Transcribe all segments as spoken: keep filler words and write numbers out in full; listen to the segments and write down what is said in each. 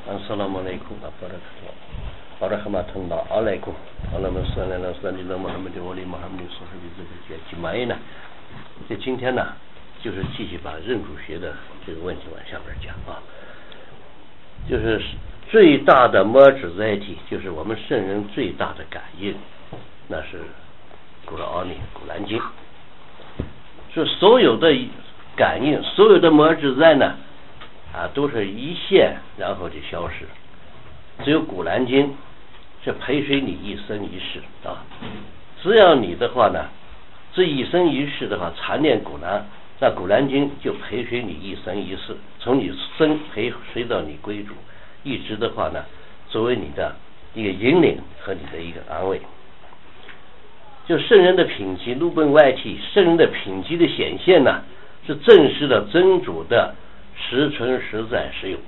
Assalamualaikum warahmatullahi wabarakatuh. Allahumma salli ala sayyidina Muhammadin wa ali Muhammadin sahbihi ajma'in。这今天呢，就是继续把认主学的这个问题往下边讲啊。就是最大的摩指载体，就是我们圣人最大的感应，那是古兰奥尼、古兰经。是所有的感应，所有的摩指载呢，啊，都是一现然后就消失。只有古兰经是陪随你一生一世啊。只要你的话呢，这一生一世的话常念古兰，那古兰经就陪随你一生一世，从你生陪随到你归主，一直的话呢，作为你的一个引领和你的一个安慰。就圣人的品级路奔外体，圣人的品级的显现呢，是证实了真主的实存实在实有。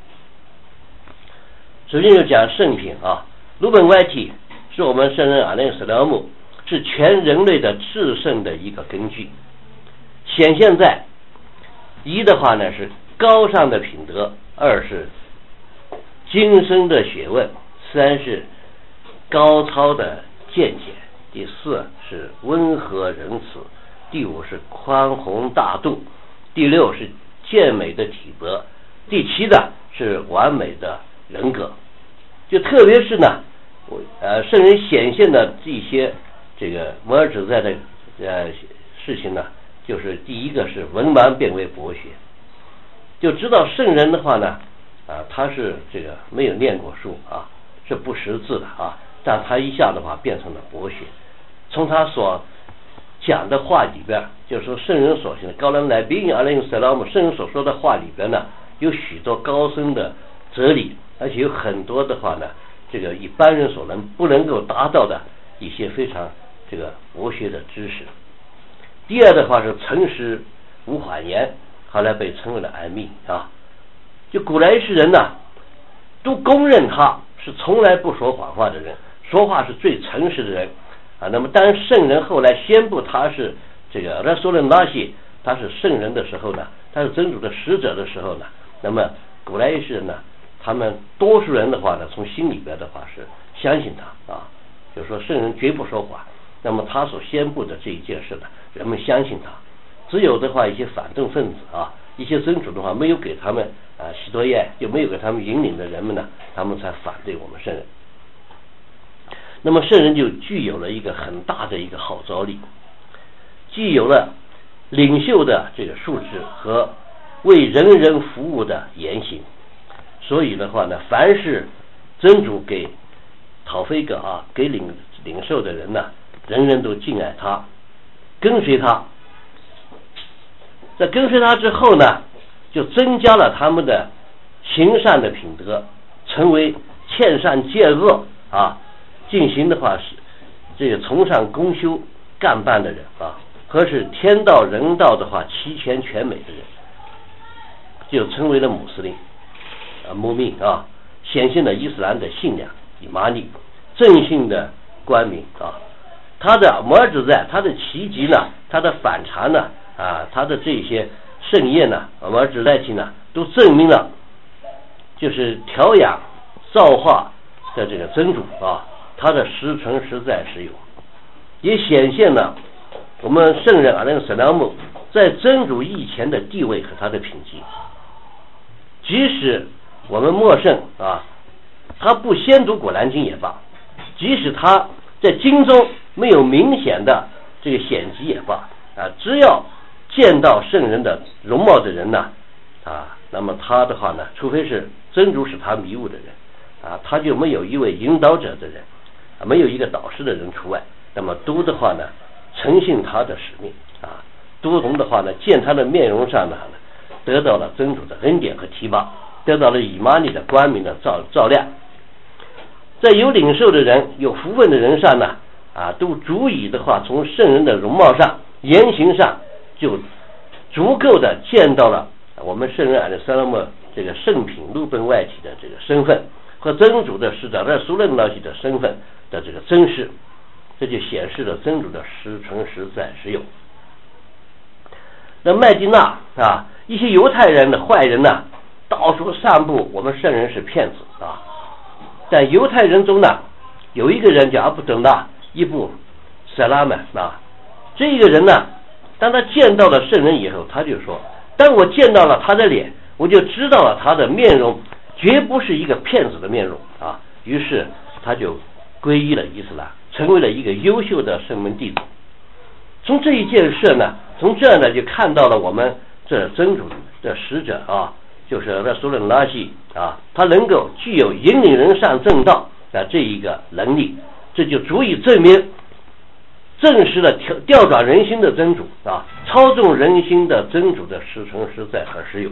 首先就讲圣品啊，路奔外体是我们圣人阿赖耶识拉姆，是全人类的至圣的一个根据。显现在一的话呢是高尚的品德，二是精深的学问，三是高超的见解，第四是温和仁慈，第五是宽宏大度，第六是健美的体格，第七的是完美的人格。就特别是呢，呃，圣人显现的这些这个摩尔指在的呃事情呢，就是第一个是文盲变为博学，就知道圣人的话呢，啊，他是这个没有念过书啊，是不识字的啊，但他一下的话变成了博学。从他所讲的话里边，就是说圣人所行的高兰来宾阿赖耶识拉姆圣人所说的话里边呢，有许多高深的哲理，而且有很多的话呢，这个一般人所能不能够达到的一些非常这个博学的知识。第二的话是诚实无谎言，后来被称为了安密啊。就古来世人呢，都公认他是从来不说谎话的人，说话是最诚实的人啊。那么当圣人后来宣布他是这个拉苏伦拉西，他是圣人的时候呢，他是真主的使者的时候呢，那么古来世人呢，他们多数人的话呢，从心里边的话是相信他啊，就是说圣人绝不说谎。那么他所宣布的这一件事呢，人们相信他。只有的话一些反动分子啊，一些真主的话没有给他们啊许多业，就没有给他们引领的人们呢，他们才反对我们圣人。那么圣人就具有了一个很大的一个号召力，既有了领袖的这个素质和为人人服务的言行。所以的话呢，凡是真主给讨菲格啊，给领领受的人呢，人人都敬爱他，跟随他。在跟随他之后呢，就增加了他们的行善的品德，成为劝善戒恶啊，进行的话是这个崇尚功修干办的人啊，和是天道人道的话齐全全美的人，就成为了穆斯林啊，穆密啊，显现了伊斯兰的信仰以玛尼正信的光明啊。他的摩尔指在他的奇迹呢，他的反常呢啊，他的这些圣业呢，摩尔指在体呢，都证明了就是调养造化的这个真主啊，他的实存实在实有，也显现了我们圣人阿赖耶识拉姆在真主以前的地位和他的品级。即使我们陌生啊，他不先读古兰经也罢，即使他在经中没有明显的这个显迹也罢啊，只要见到圣人的容貌的人呢啊，那么他的话呢，除非是真主使他迷雾的人啊，他就没有一位引导者的人啊，没有一个导师的人除外，那么都的话呢，诚信他的使命啊，都从的话呢，见他的面容上呢，得到了真主的恩典和提拔，得到了以玛尼的光明的照照亮。在有领受的人有福分的人上呢啊，都足以的话从圣人的容貌上言行上就足够的见到了我们圣人阿赖耶识拉姆这个圣品路奔外体的这个身份和真主的使者的苏伦拉西的身份的这个真实，这就显示了真主的实存实在实有。那麦地那啊，一些犹太人的坏人呢到处散布我们圣人是骗子啊。在犹太人中呢，有一个人叫阿卜杜拉伊布塞拉曼啊，这个人呢，当他见到了圣人以后，他就说，当我见到了他的脸，我就知道了他的面容绝不是一个骗子的面容啊。于是他就皈依了伊斯兰，成为了一个优秀的圣门弟子。从这一件事呢，从这呢就看到了我们这真主的使者啊，就是拉苏伦拉西啊，他能够具有引领人上正道的这一个能力，这就足以证明正式的调调转人心的真主啊，操纵人心的真主的实诚实在和实有。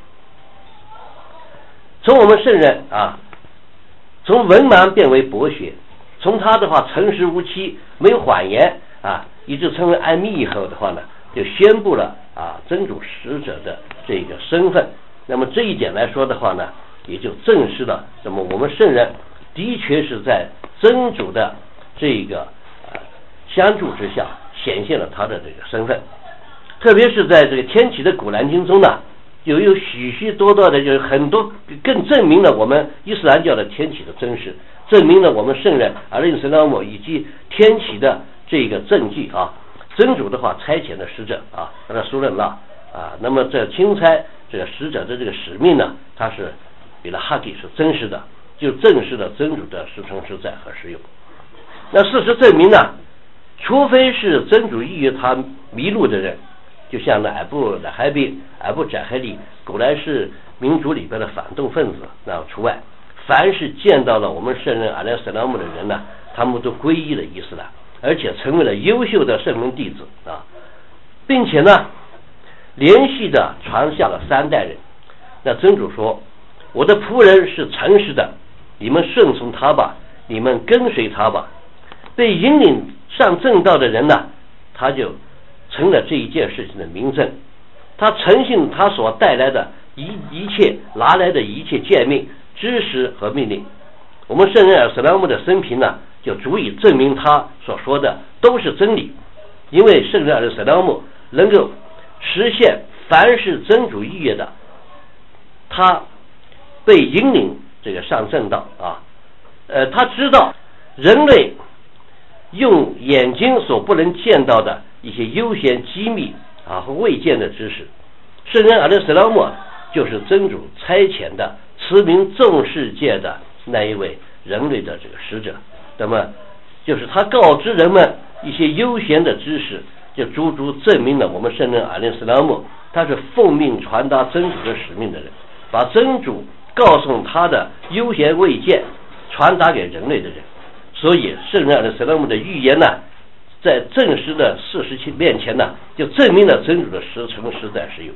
从我们圣人啊，从文盲变为博学，从他的话诚实无欺，没有谎言啊，一直成为艾密以后的话呢，就宣布了啊真主使者的这个身份。那么这一点来说的话呢，也就证实了，那么我们圣人的确是在真主的这个啊相助之下，显现了他的这个身份。特别是在这个天启的古兰经中呢，就有许许多多的，就是很多更证明了我们伊斯兰教的天启的真实，证明了我们圣人阿里斯拉姆以及天启的这个证据啊。真主的话差遣的使者啊，那苏伦拉啊，那么这钦差这个使者的这个使命呢，它是比了哈迪是真实的，就证实了真主的实诚实在和实有。那事实证明呢，除非是真主意于他迷路的人，就像那艾布拉海比、艾布扎海利、古莱士民族里边的反动分子那除外，凡是见到了我们圣人阿莱斯拉姆的人呢，他们都皈依了伊斯兰，而且成为了优秀的圣门弟子啊，并且呢连续的传下了三代人。那真主说，我的仆人是诚实的，你们顺从他吧，你们跟随他吧。被引领上正道的人呢，他就成了这一件事情的明证，他诚信他所带来的一一切拿来的一切诫命、知识和命令。我们圣人尔斯拉姆的生平呢，就足以证明他所说的都是真理，因为圣人尔斯拉姆能够实现凡是真主意愿的，他被引领这个上正道啊，呃，他知道人类用眼睛所不能见到的一些悠闲机密啊和未见的知识。圣人阿勒斯拉姆就是真主差遣的驰名众世界的那一位人类的这个使者，那么就是他告知人们一些悠闲的知识，就足足证明了我们圣人阿勒斯拉姆他是奉命传达真主的使命的人，把真主告诉他的悠闲未见传达给人类的人。所以圣人阿勒斯拉姆的预言呢，在正实的事实面前呢，就证明了真主的实诚实在实有。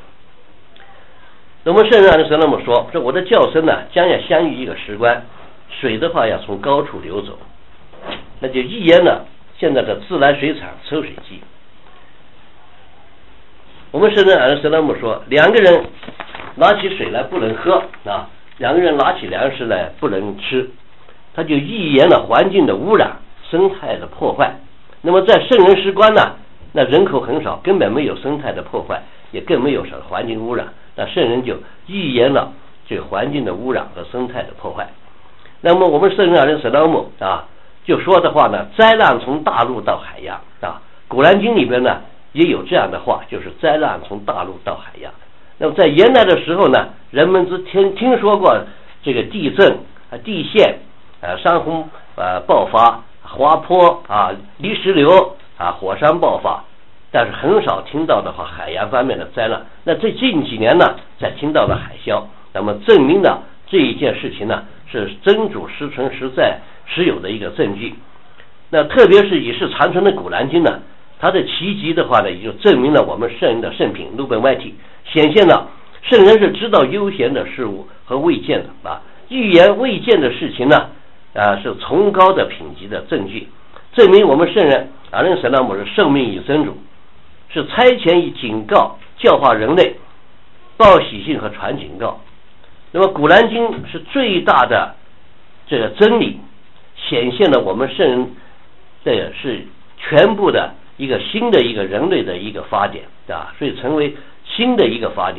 那么圣人阿勒斯拉姆说，说我的叫声呢，将要相遇一个时关，水的话要从高处流走，那就预言了现在的自来水厂抽水机。我们圣人阿勒斯拉姆说，两个人拿起水来不能喝啊，两个人拿起粮食来不能吃，他就预言了环境的污染、生态的破坏。那么在圣人时观呢，那人口很少，根本没有生态的破坏，也更没有什么环境污染，那圣人就预言了这个环境的污染和生态的破坏。那么我们圣人阿勒斯拉姆啊就说的话呢，灾难从大陆到海洋啊，古兰经里边呢也有这样的话，就是灾难从大陆到海洋。那么在原来的时候呢，人们只听听说过这个地震啊、地陷啊、山洪啊爆发、滑坡啊、泥石流啊、火山爆发，但是很少听到的话海洋方面的灾难。那这近几年呢，才听到了海啸，那么证明了这一件事情呢，是真主实诚实在实有的一个证据。那特别是以是长存的古兰经呢，它的奇迹的话呢，也就证明了我们圣人的圣品鲁本外体，显现了圣人是知道悠闲的事物和未见的啊，预言未见的事情呢啊，是崇高的品级的证据，证明我们圣人阿伦斯拉姆是受命于真主，是差遣以警告教化人类，报喜信和传警告。那么古兰经是最大的这个真理，显现了我们圣人这个是全部的一个新的一个人类的一个发典啊，所以成为新的一个发典。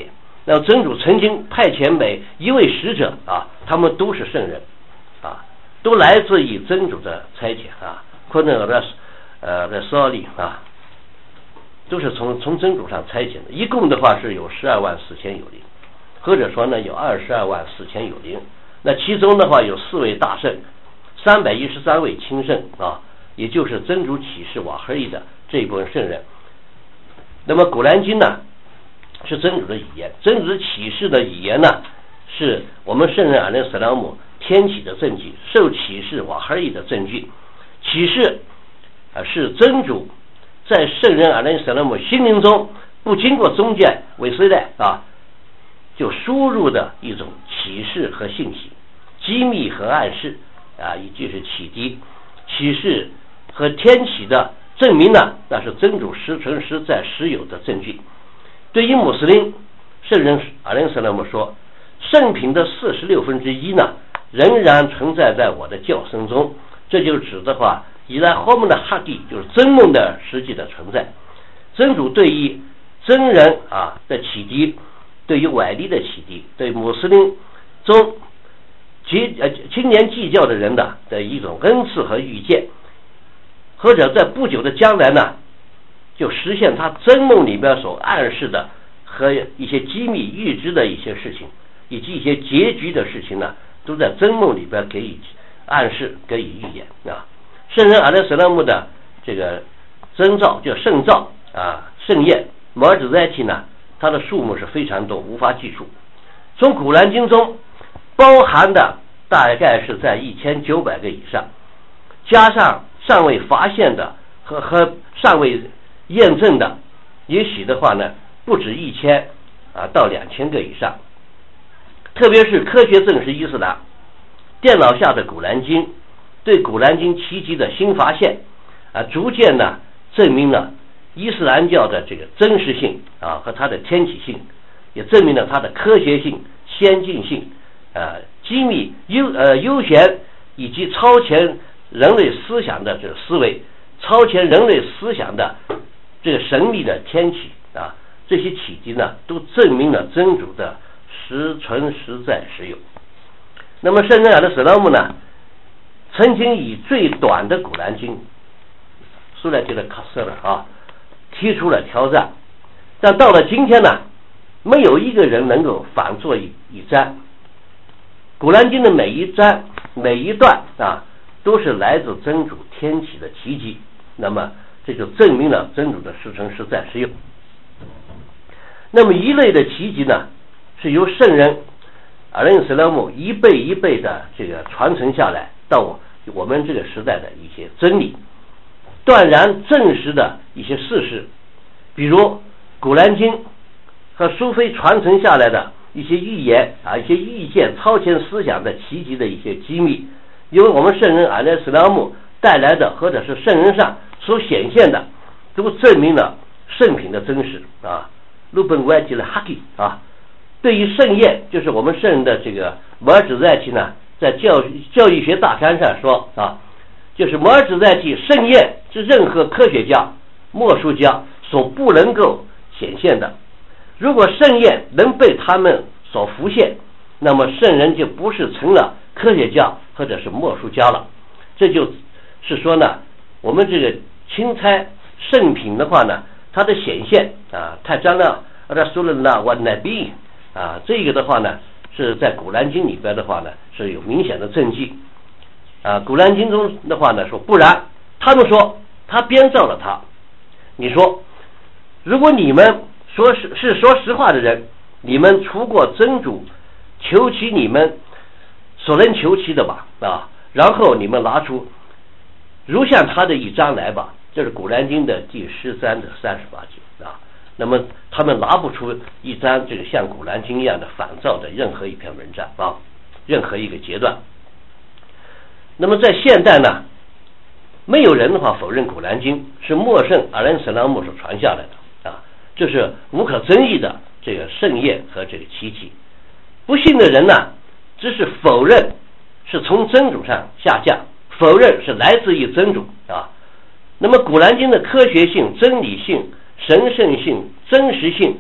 那么真主曾经派遣每一位使者啊，他们都是圣人啊，都来自于真主的差遣啊，或者的呃的扫利啊，都是从从真主上差遣的。一共的话是有十二万四千有灵，或者说呢有二十二万四千有灵。那其中的话有四位大圣，三百一十三位亲圣啊，也就是真主启示瓦赫伊的这一部分圣人。那么古兰经呢是真主的语言，真主启示的语言呢是我们圣人阿勒斯拉姆天启的证据，受启示瓦赫伊的证据。启示啊是真主在圣人阿勒斯拉姆心灵中不经过中间为谁代啊就输入的一种启示和信息，机密和暗示啊，以及是启迪。启示和天启的证明呢，那是真主实存实在实有的证据。对于穆斯林，圣人阿勒斯拉姆说，圣品的四十六分之一呢，仍然存在在我的教声中。这就指的话，以来后面的哈迪就是真梦的实际的存在。真主对于真人啊的启迪，对于外力的启迪，对穆斯林中极呃青年计较的人的的一种恩赐和预见，或者在不久的将来呢，就实现他真梦里面所暗示的和一些机密预知的一些事情，以及一些结局的事情呢，都在真梦里边给予暗示，给予预言啊。圣人阿勒斯拉姆的这个征兆叫圣兆啊，圣宴摩尔兹在提呢，它的数目是非常多，无法计数。从古兰经中包含的大概是在一千九百个以上，加上尚未发现的和和尚未验证的，也许的话呢不止一千啊到两千个以上。特别是科学证实伊斯兰电脑下的古兰经，对古兰经奇迹的新发现啊，逐渐呢证明了伊斯兰教的这个真实性啊和它的天启性，也证明了它的科学性、先进性、呃机密优呃悠闲以及超前人类思想的这个思维，超前人类思想的这个神秘的天启啊，这些启迪呢都证明了真主的实存实在实有。那么圣人阿勒斯拉姆呢曾经以最短的古兰经苏莱提的卡瑟了啊提出了挑战，但到了今天呢，没有一个人能够反作一一章。古兰经的每一章每一段啊都是来自真主天启的奇迹，那么这就证明了真主的实存实在实有。那么一类的奇迹呢，是由圣人阿勒斯拉姆一辈一辈的这个传承下来到我我们这个时代的一些真理，断然证实的一些事实，比如古兰经和苏菲传承下来的一些预言啊，一些预见超前思想的奇迹的一些机密，因为我们圣人阿勒斯拉姆带来的或者是圣人上所显现的，都证明了圣品的真实啊。鲁本外提了哈基啊，对于圣宴，就是我们圣人的这个摩尔兹在提呢，在教教育学大刊上说啊，就是摩尔兹在提圣宴是任何科学家、墨术家所不能够显现的。如果圣宴能被他们所浮现，那么圣人就不是成了科学家或者是墨术家了。这就是说呢，我们这个钦差圣品的话呢，它的显现啊，太占了阿苏伦纳瓦乃比啊，这个的话呢是在古兰经里边的话呢是有明显的证据啊。古兰经中的话呢说，不然他们说他编造了他。你说如果你们说是是说实话的人，你们除过真主求其你们所能求其的吧啊，然后你们拿出如像他的一章来吧，这是古兰经的第十三的三十八节啊。那么他们拿不出一章这个像古兰经一样的反造的任何一篇文章啊，任何一个阶段。那么在现代呢，没有人的话否认古兰经是默圣阿伦斯拉姆所传下来的啊，这是无可争议的这个圣宴和这个奇迹。不信的人呢，只是否认是从真主上下降，否认是来自于真主啊。那么古兰经的科学性、真理性、神圣性、真实性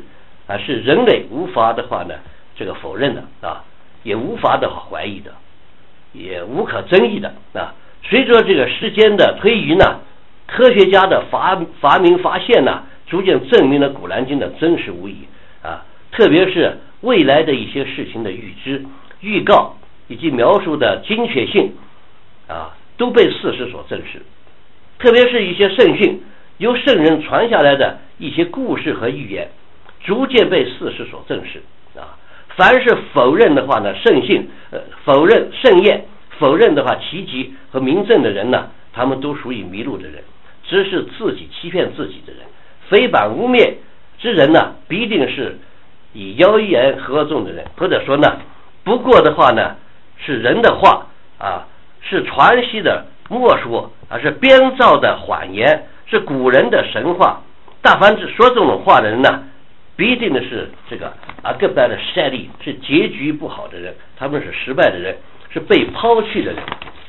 啊，是人类无法的话呢这个否认的啊，也无法的怀疑的，也无可争议的啊。随着这个时间的推移呢，科学家的发发明发现呢，逐渐证明了《古兰经》的真实无疑啊，特别是未来的一些事情的预知、预告以及描述的精确性啊，都被事实所证实。特别是一些圣训，由圣人传下来的一些故事和预言，逐渐被事实所证实啊。凡是否认的话呢，圣训呃否认圣验，否认的话奇迹和明证的人呢，他们都属于迷路的人，只是自己欺骗自己的人。诽谤污蔑之人呢，必定是以妖言合众的人，或者说呢，不过的话呢，是人的话啊，是传习的莫说啊，是编造的谎言，是古人的神话。但凡是说这种话的人呢，必定的是这个阿格拜的善利，是结局不好的人，他们是失败的人，是被抛弃的人。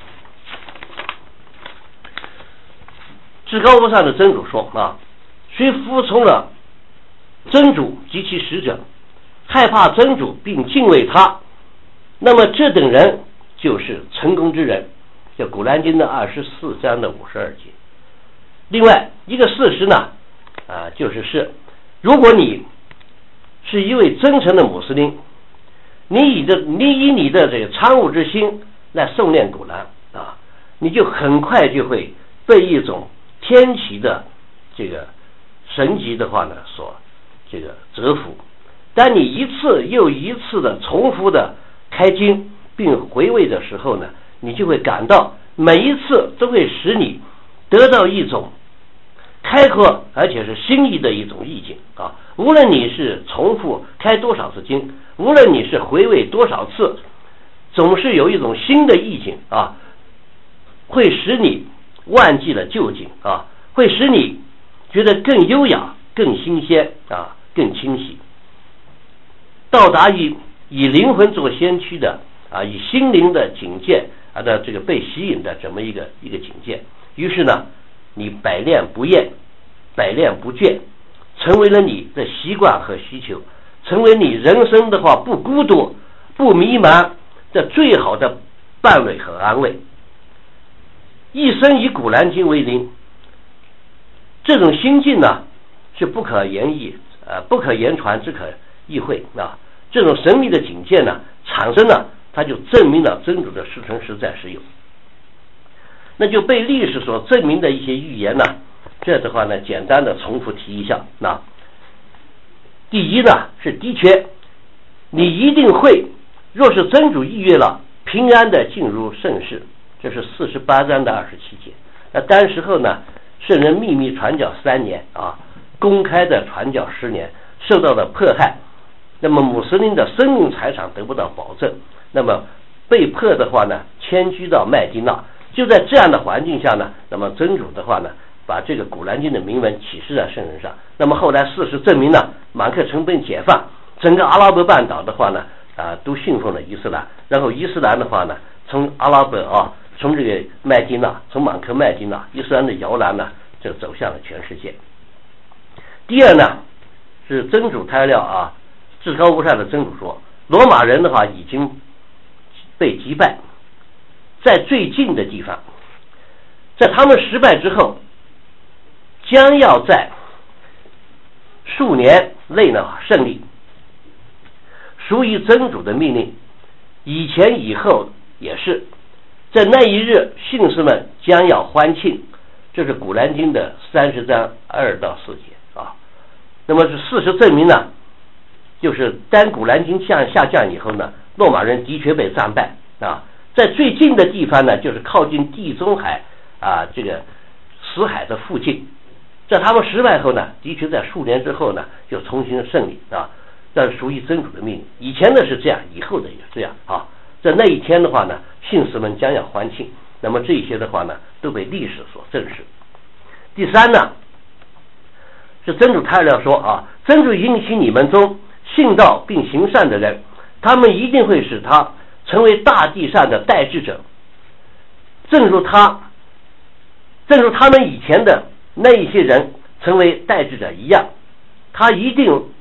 至高无上的真主说啊，谁服从了真主及其使者，害怕真主并敬畏他，那么这等人就是成功之人。叫古兰经的二十四章的五十二节。另外一个事实呢啊，就是是如果你是一位真诚的穆斯林，你以的你以你的这个参悟之心来诵念古兰啊，你就很快就会被一种天启的这个神级的话呢所这个折服。当你一次又一次的重复的开经并回味的时候呢，你就会感到每一次都会使你得到一种开阔而且是心意的一种意境啊。无论你是重复开多少次经，无论你是回味多少次，总是有一种新的意境啊，会使你忘记了旧境啊，会使你觉得更优雅、更新鲜啊、更清晰，到达于以灵魂做先驱的啊，以心灵的警戒啊的这个被吸引的这么一个一个警戒。于是呢，你百练不厌，百练不倦，成为了你的习惯和需求，成为你人生的话不孤独、不迷茫的最好的伴侣和安慰。一生以古兰经为灵，这种心境呢是不可言绎、呃不可言传，只可意会啊。这种神秘的警戒呢产生了，它就证明了真主的实存实在实有。那就被历史所证明的一些预言呢，这的话呢简单的重复提一下。那第一呢是的确你一定会，若是真主意愿了，平安的进入圣世，这是四十八章的二十七节。那当时候呢，圣人秘密传教三年啊，公开的传教十年，受到了迫害，那么穆斯林的生命财产得不到保证，那么被迫的话呢迁居到麦地那。就在这样的环境下呢，那么真主的话呢把这个古兰经的铭文启示在圣人上。那么后来事实证明呢，马克城被解放，整个阿拉伯半岛的话呢啊都信奉了伊斯兰，然后伊斯兰的话呢从阿拉伯啊，从这个麦地那，从马克麦地那，伊斯兰的摇篮呢就走向了全世界。第二呢是真主胎料啊，至高无上的真主说，罗马人的话已经被击败，在最近的地方，在他们失败之后，将要在数年内呢胜利，属于真主的命令，以前以后也是，在那一日信士们将要欢庆。这是古兰经的三十章二到四节啊。那么是事实证明呢，就是当古兰经下下降以后呢，罗马人的确被战败啊。在最近的地方呢，就是靠近地中海啊这个死海的附近，在他们失败后呢，的确在数年之后呢就重新胜利啊。这是属于真主的命令，以前的是这样，以后的也这样啊。在那一天的话呢，信士们将要欢庆，那么这些的话呢都被历史所证实。第三呢是真主太亮说啊，真主应许你们中信道并行善的人，他们一定会使他成为大地上的代志者，正如他正如他们以前的那一些人成为代志者一样，他一定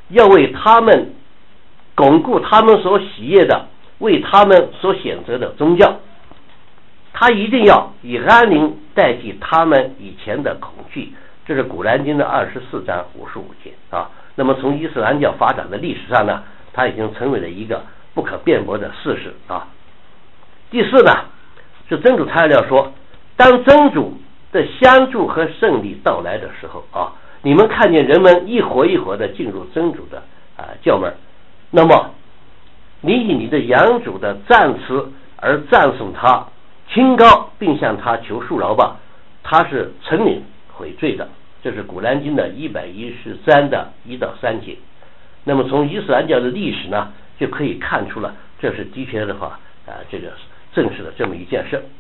要为他们巩固他们所喜悦的，为他们所选择的宗教。他一定要以安宁代替他们以前的恐惧，这是古兰经的二十四章五十五节啊。那么从伊斯兰教发展的历史上呢，它已经成为了一个不可辩驳的事实啊。第四呢，是真主他要说，当真主的相助和胜利到来的时候啊，你们看见人们一伙一伙的进入真主的啊教门，那么你以你的养主的赞词而赞颂他，清高并向他求恕饶吧，他是承领悔罪的。这是古兰经的一百一十三的一到三节。那么从伊斯兰教的历史呢，就可以看出了这是的确的话啊，这个正是的这么一件事。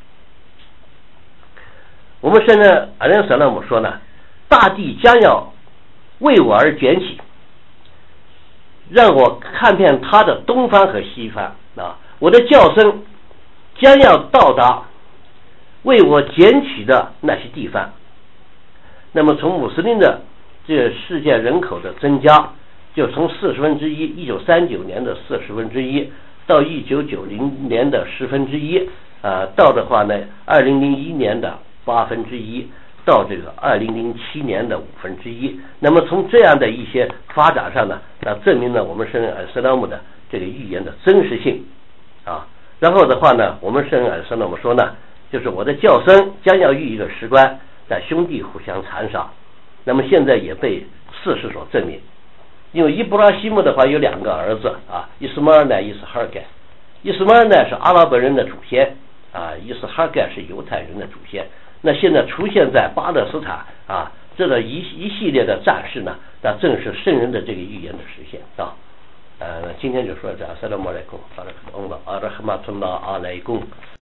我们现在阿伦萨勒姆说呢，大地将要为我而卷起，让我看遍它的东方和西方啊，我的叫声将要到达为我捡取的那些地方。那么从穆斯林的这个世界人口的增加，就从四十分之一，一九三九年的四十分之一，到一九九零年的十分之一，啊，到的话呢，二零零一年的八分之一，到这个二零零七年的五分之一。那么从这样的一些发展上呢，那证明了我们圣人艾斯拉姆的这个预言的真实性啊。然后的话呢，我们圣人艾斯拉姆说呢，就是我的叫声将要遇一个时关，在兄弟互相残杀。那么现在也被事实所证明，因为伊布拉希姆的话有两个儿子啊，伊斯马尔呢，伊斯哈盖。伊斯马尔呢是阿拉伯人的祖先啊，伊斯哈盖是犹太人的祖先。那现在出现在巴勒斯坦啊，这个一一系列的战事呢，那正是圣人的这个预言的实现啊。呃，今天就说这，阿萨拉姆阿莱贡，阿拉哈马图拉阿莱贡。